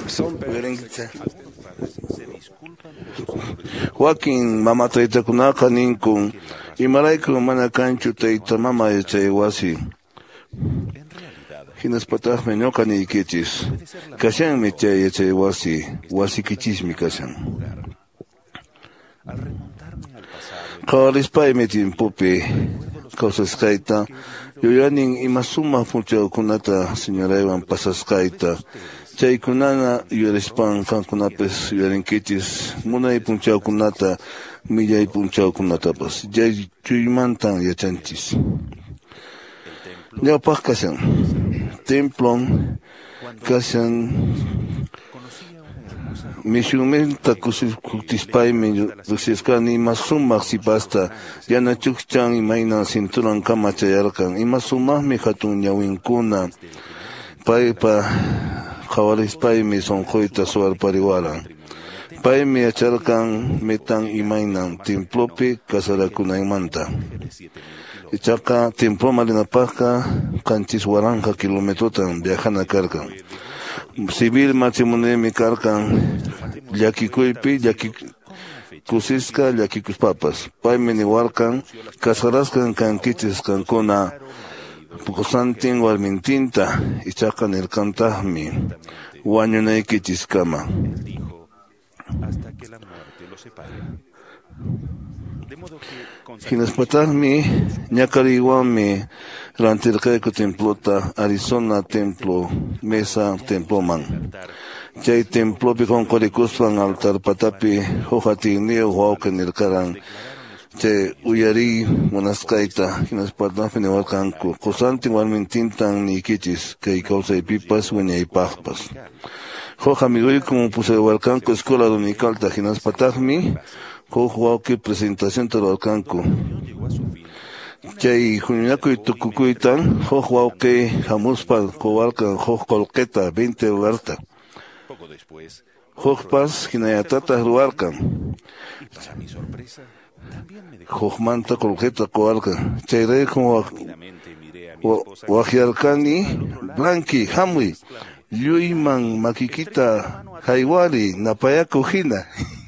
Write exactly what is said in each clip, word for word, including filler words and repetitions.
Joaquín mama taytakunaqa ninkun imarayku mana kanchu tayta mama yachay wasi. Hinaspataqmi ñuqa niykichis kashanmi chay yachay wasi wasikichismi kashan. Qhawarispaymi timpupi kawsasqayta yuyanin ima sumaq punchawkunata señoraywan pasasqayta chaykunana yuyarispan qankunapis yuyarinkichis munay punchawkunata millay punchawkunatapas chay chuymantan yachanchis. Ñawpaq kashan templon kashan mishumenta kustispaymi riqsisqani ima sumaq sipasta yana chukchan imayna cinturan kama chayarqan ima sumaqmi hatun ñawinkuna paypa qhawarispaymi sunquyta suwarpariwaran paymi yacharqan metan imaynan templopi kasarakunaymanta ichaqa templo malinapaqqa qanchis waranqa kilometrotan viajana karqan civil machimunemi karqan llakikuypi llakikusisqa llakikuspapas paymi niwarqan kasarasqan kankichis kankuna puqusantin warmintinta ichaqa nirqantaqmi wañunaykichis kama. Hinaspataqmi ñakariywanmi rantirqayku templota Arizona Templo Mesa Temploman. Chay templopi qunqurikuspan altar patapi huk atigniyuq wawqi nirqaran chay uyariy munasqayta hinaspataqmi niwarqanku qusantin warmintintan niykichis kay kawsaypipas wiñaypaqpas. Huk amiguykun pusaywarqanku escuela dominicalta hinaspataqmi huk wawqi presentacionta ruwarqanku. Chay huñunakuy tukukuytan huk wawqi hamuspa quwarqan huk qolqeta veinte dolarta. Hukpas hinayatataq ruwarqan. Hukmanta qolqeta quwarqan. Chayrayku waqyarqani Blanqui hamuy lluyman makikita haywari napayaku hina.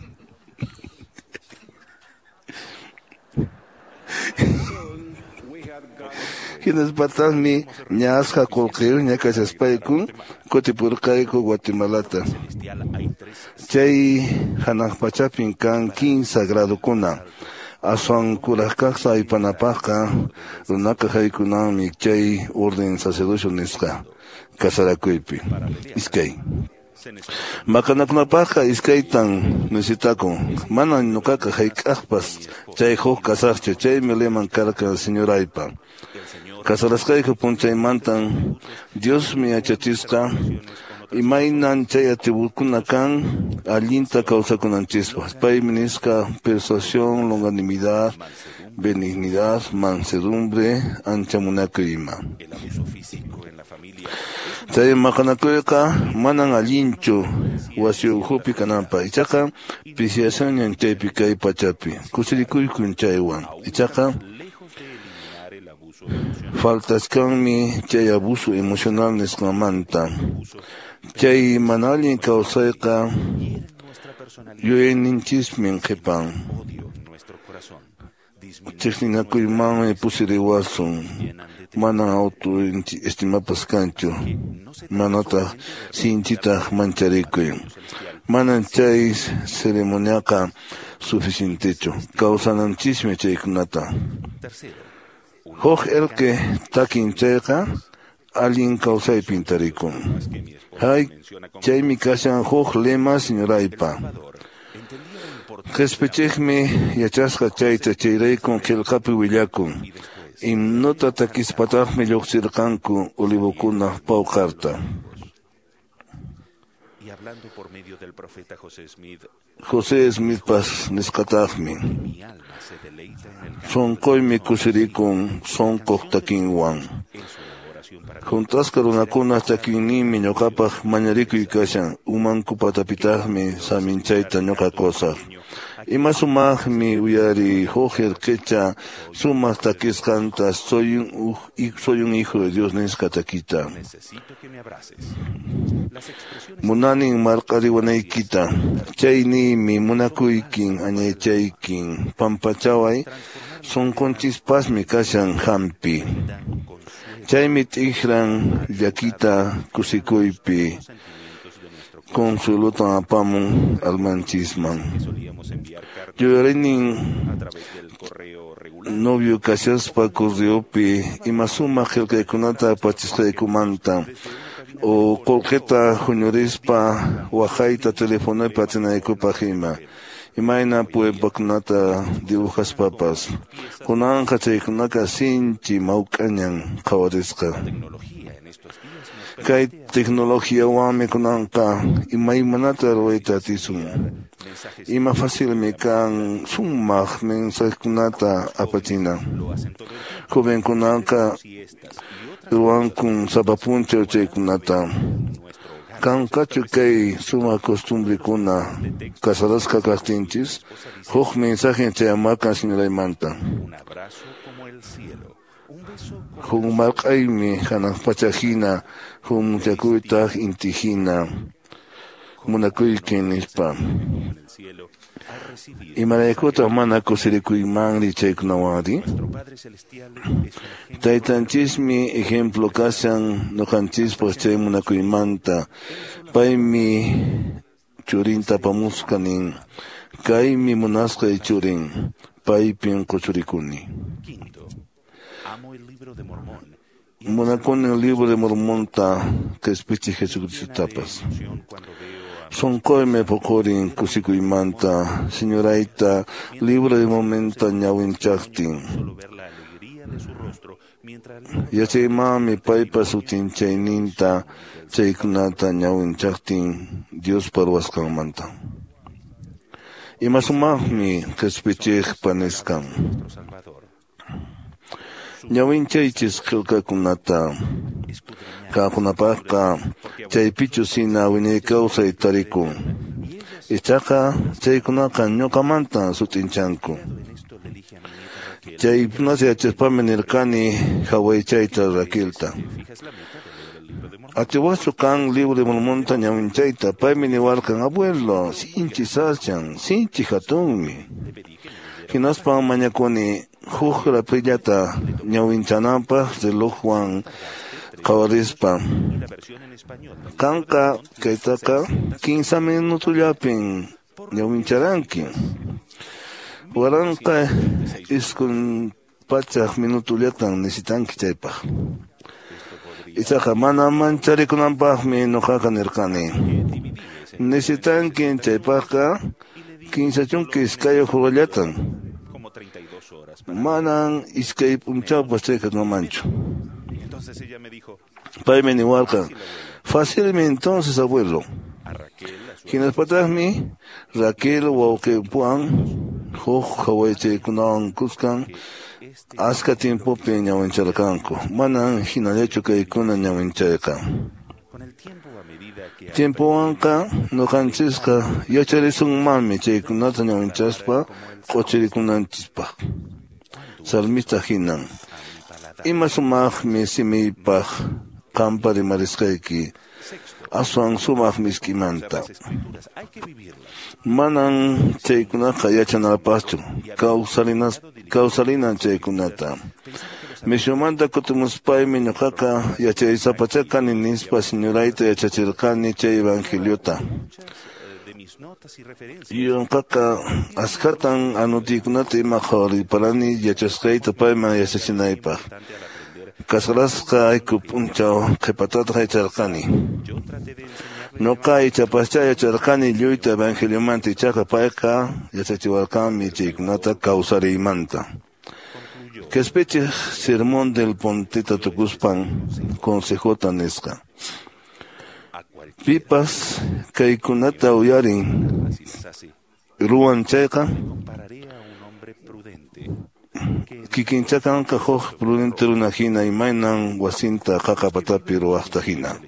Hinaspataqmi ñasqa qullqiyu ñakachaspayku kutipurqayku Guatemalata. Chay hanaq pachapin kan quince gradukuna. Aswan kuraq kaqsa aypanapaqqa runaqa haykunanmi chay orden sacerdocio nisqa kasarakuypi iskay. Makanakunapaqqa iskaytan necesitakun mana nuqaqa hayk'aqpas chay huk kasaqchu chaymi leman karqa señoraypa. Kasarasqayku punchaymantan Diosmi yachachisqa imaynan chay atribukuna kan allinta kawsakunanchispas paymi nisqa persuasión, longanimidad, benignidad, mansedumbre, anchamunakuy ima. Chay maqanakuyqa manan allinchu wasi uhupi kananpa ichaqa pisiyasanñan chaypi kay pachapi kusirikuykun chaywan ichaqa faltasqanmi chay abuso emocional nisqamanta. Chay mana allin kawsayqa yuyayninchismi qhipan. Chiqninakuymanmi pusiriwasun. Mana autoestimapas kanchu. Manataq sinchitaq mancharikuy. Manan chay ceremoniaqa suficientechu. Kawsananchismi chaykunata. Huk erke takin chayqa allin kawsaypin tarikun. Hay chaymi kashan huk lema señoraypa. Qhisp'ichikmi yachasqa chayta chayraykun qillqapi willakun. Imnuta takispataqmi lluqsirqanku olivukuna pawqarta. José Smith pas nisqataqmi. Sunquymi kusirikun sunquq takinwan. Juntasqa runakuna takinnimi ñuqapaq mañarikuy kashan umanku patapitaqmi saminchayta ñuqa qusaq. Ima sumaqmi uyari huk irqicha sumaq takisqanta soy un, soy un hijo de Dios nisqa takita. munanin marqariwanaykita, chaynimi munakuykin añaychaykin, pampachaway, sunqunchispasmi kashan hampi. Chaymi t'ikran llakita kusikuypi, consulotan apamun almanchisman. Yuyarinin novio kashaspa correopi, imasuma qillqaykunata apachisqaykumanta, o colqueta juñurispa, wajayta telefonoypa atinaykupaq ima. Imayna puepakunata dibujas papas. Kunanqa chaykunaqa sinchi mawk'añan qawarisqa. Kay tecnologiawanmi kunanqa imaymanata ruwayta atisun. Ima fácilmi kan sumaq mensajkunata apachina. Jovenkunanqa ruwankun sapapunchaw chaykunata. Kankachu kay suma costumbrikuna kasarasqa kaqtinchis, huk mensaje chayamakan sinuraymanta. Huk marqaymi hanaq pachahina, huk muchakuytaq intihina, munakuykin nispa. Imaraykutaq mana kusirikuymanri chaykunawari. Taytanchismi ejemplo kashan nuqanchispaq chay munakuymanta. Paymi churinta pamusqanin, kaymi munasqay churin, paypin quchurikuni. Munakuni el libro de Mormonta que espichi Jesucristapas. Sonkoyme pokorin kusikuymanta, señoraita, libro de momento ñawinchaktin. Yachaymami paypa sutinchayninta, chaykunata ñawinchaktin, Dios parwaskanmanta. Imasumaqmi qhispichik paniskan. Ñawinchaychis qillqakunata, kaqkunapaqqa chaypichu sina wiñaykawsay tarikun. Ichaqa chaykunaqa ñuqamanta sutinchanku. Chaypinas yachaspami nirkani hawaychayta Raquelta. Atiwachu kan libro de Mormonta ñawinchayta, paymi niwarkan, abuelo, sinchi sachan, sinchi hatunmi. Hinaspan mañakuni huk rapillata ñawinchanapaq relojwan qawarispa. Kanqa kaytaqa quince minutullapin ñawincharanki. Waranqa iskun pachaq minutullatan nisitanki chaypaq. Ichaqa mana mancharikunanpaqmi nuqaqa nirkani. Nisitanki chaypaqqa quince chunki iskayuq urallatan. Manan iskay punchawpas chayqa no manchu. Paymi niwarqa, fácilmi entonces abuelo. Hinaspataqmi Raquel wawqiypuwan huk hawaychaykunawan kuskan aska tiempopi ñawincharqanku. Manan hinallachu kaykuna ñawinchayqa. Tiempowanqa nuqanchisqa yacharisunmanmi chaykunata ñawinchaspa quchirikunanchispaq. Salmista hinan. Ima sumaqmi simiypaq qampa rimarisqayki, aswan sumaq miskimanta. Manan chaykunaqa yachanarapaqchu, kawsarinas kawsarinan chaykunata. Mishumanta kutimuspaymi ñuqaqa yachaysapachakani nispa señorayta yachachirqani chay evangeliota. Yunqaqa askhatan anutiykunata ima qhawariparani yachasqayta payman yachachinaypaq. Kasarasqa ayku punchaw qhipatata haycharqani. Nuqa ichapascha yacharqani lluyta evangeliomanta, ichaqa payqa yachachiwarqanmi chaykunata kawsariymanta. K'espechej sermón del Ponteta tukuspan consejota nisqa. Pipas kaykunata uyarin ruwan chayqa kikinchakanqa huk prudente runa hina imaynan wasinta qaqapatapi ruwaqta hina.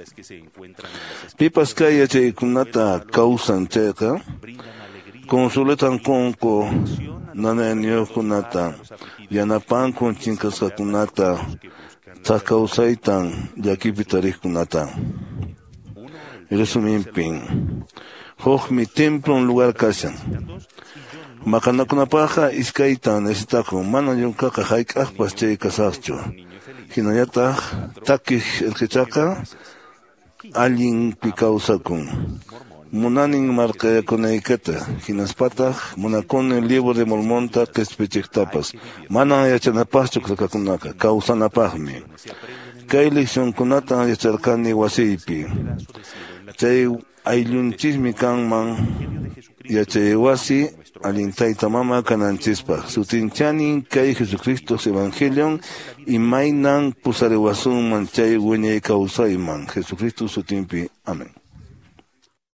Pipas kay yachaykunata kawsan chayqa consuletan kunku nanayniyoqkunata yanapankun chinkasqakunata chakawsaytan llakipi tariqkunata. Resuminpin. Hoj mi templo un lugar kashan. Makanakunapaja iskaita necesitaku. Mana yunkaka haikakpas chay kasaqchu. Hinayata takij el kichaka alguien picausakum. Munanin marcayakunaykata. Hinaspataj munakun el libro de Mormonta que espechiktapas. Mana yachanapaschu kakakunaka. Kausanapajmi. Kay leccionkunata yacharkani wasiypi. Chay ayllunchismi kanman yachay wasi alintayta mama kananchispa. Sutinchanin kay Jesucristo Evangelion imaynan pusariwasunman chay wiñay kawsayman. Jesucristo sutinpi. Amén.